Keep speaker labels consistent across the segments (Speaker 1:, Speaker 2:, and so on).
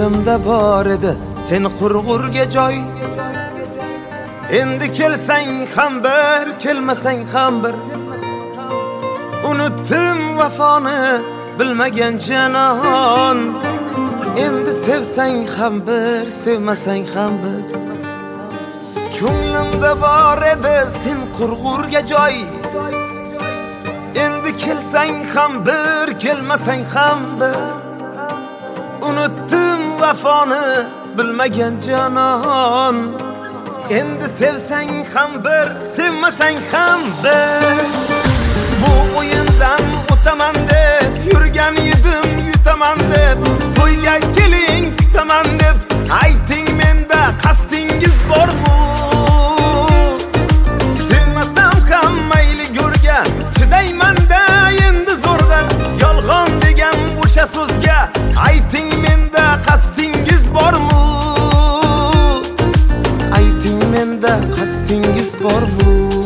Speaker 1: ko'nglimda bor edi sen qurg'urga joy. Endi kelsang ham bir, kelmasang ham bir. Unutdim vafoni bilmagan janon. Endi sevsang ham bir, sevmasang ham bir. Ko'nglimda bor edi sen qurg'urga joy. Endi kelsang ham bir, kelmasang ham bir. Unutdim vafoni bilmagan janon. Endi sevsang ham bir, sevmasang ham bir. Bu o'yindan o'taman deb yurgan edim, yutaman deb. To'yga keling kutaman deb ayting, menda qasdingiz bormi? Sevmasam ham mayli go'rga chidayman-da endi zo'rg'a. Yolg'on degan o'sha so'zga ayting, menda qasdingiz bormi? Ayting, menda qasdingiz bormi?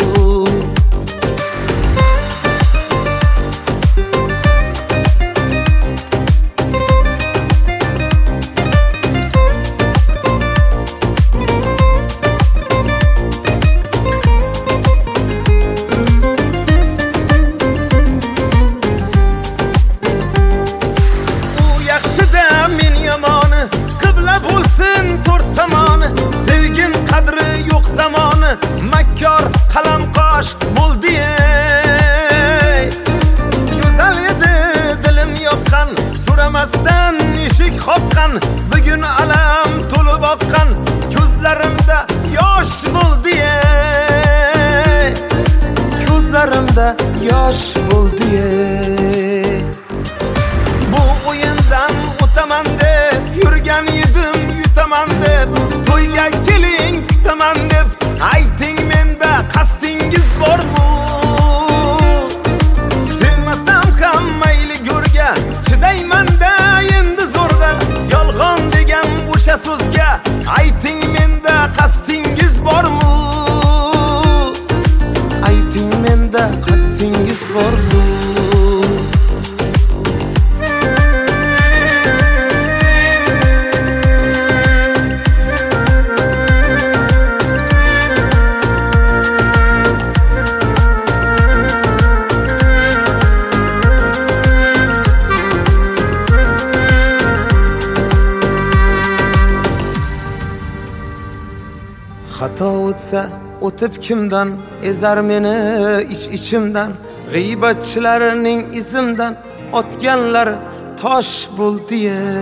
Speaker 1: Makkor qalam qosh bo'ldi ey. Go'zal edi dilim yoqqan, so'ramasdan eshik qoqqan. Bugun alam to'lib oqqan, ko'zlarimda yosh bo'ldi ey. Ko'zlarimda yosh bo'ldi ey. Bu o'yindan o'taman deb yurgan edim, yutaman deb. To'yga keling kutaman deb ayting, menda qasdingiz bormi? Sevmasam ham mayli go'rga chidayman-da endi zo'rg'a. Yolg'on degan o'sha so'zga ayting, menda qasdingiz bormi? Ayting, menda qasdingiz bormi? Xato o'tsa o'tib kimdan, ezar meni ichimdan. G'iybatchilarning izimdan otganlar tosh bo'ldi.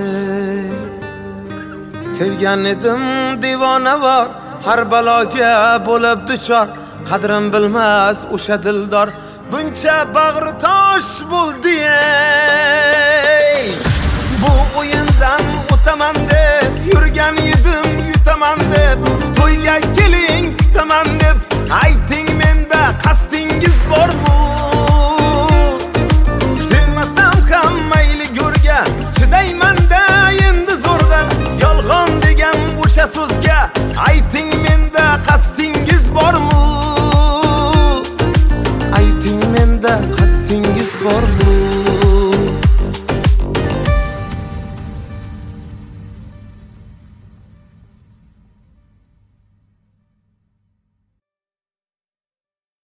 Speaker 1: Sevgan edim divona bor, har baloga bo'lib duchor. Qadrim bilmas o'sha dildor, buncha bag'ri tosh bo'ldi. Bu o'yindan o'taman deb yurgan edim, yutaman deb. To'yga keling kutaman deb ayting, menda qasdingiz bormi? Sevmasam ham mayli go'rga chidayman-da endi zo'rg'a. Yolg'on degan o'sha so'zga ayting, menda qasdingiz bormi? Ayting, menda qasdingiz bormi?